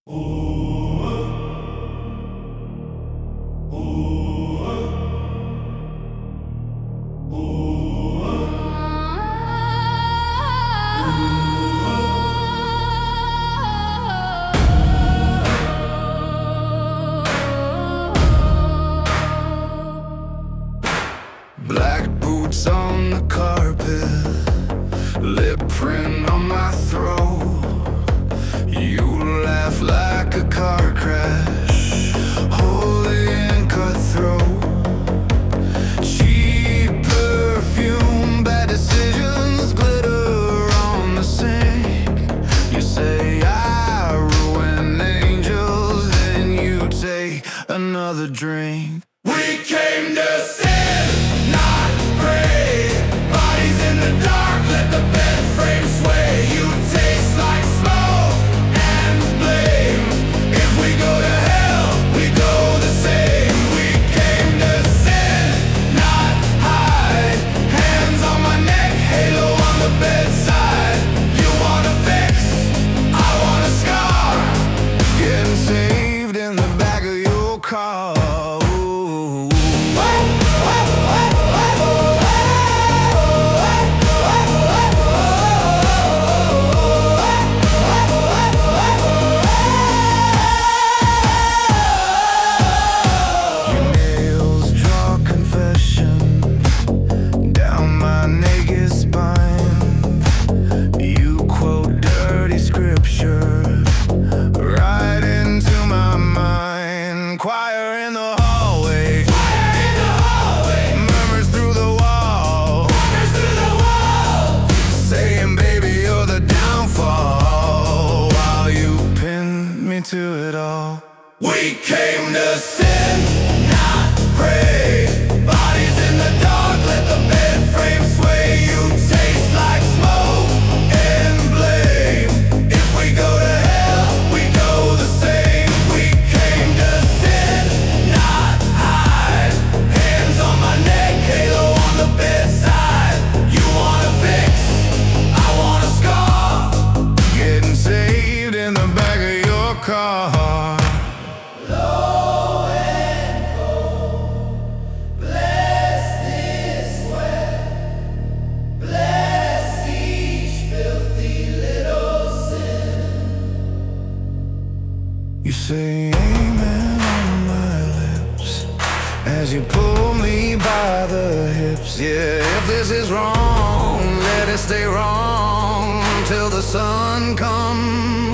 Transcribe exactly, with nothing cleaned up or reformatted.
Black boots on the carpet, lip print on my throat. You laugh like a car crash, holy and cutthroat. Cheap perfume, bad decisions, glitter on the sink. You say I ruin angels, then you take another drink. We came to sin, not pray. Bodies in the dark, let the bed frame sway. You taste like smoke and blame. If we go to hell, we go the same. We came to sin, not hide. Hands on my neck, halo on the bedside. You want a fix, I want a scar. Getting saved in the back of your car. Choir in the hallway, choir in the hallway, murmurs through the wall, murmurs through the wall, saying, baby, you're the downfall, while you pin me to it all. We came to sin, not pray. Bodies in the dark, let the bed frame sway. You taste like smoke and blame. If we go to hell, we go the same. We came to sin, not hide. Hands on my neck, halo on the bedside. You want a fix, I want a scar. Getting saved in the back of your car. Low and cold, bless this sweat, bless each filthy little sin. You say amen on my lips as you pull me by the hips. Yeah, if this is wrong, let it stay wrong till the sun comes.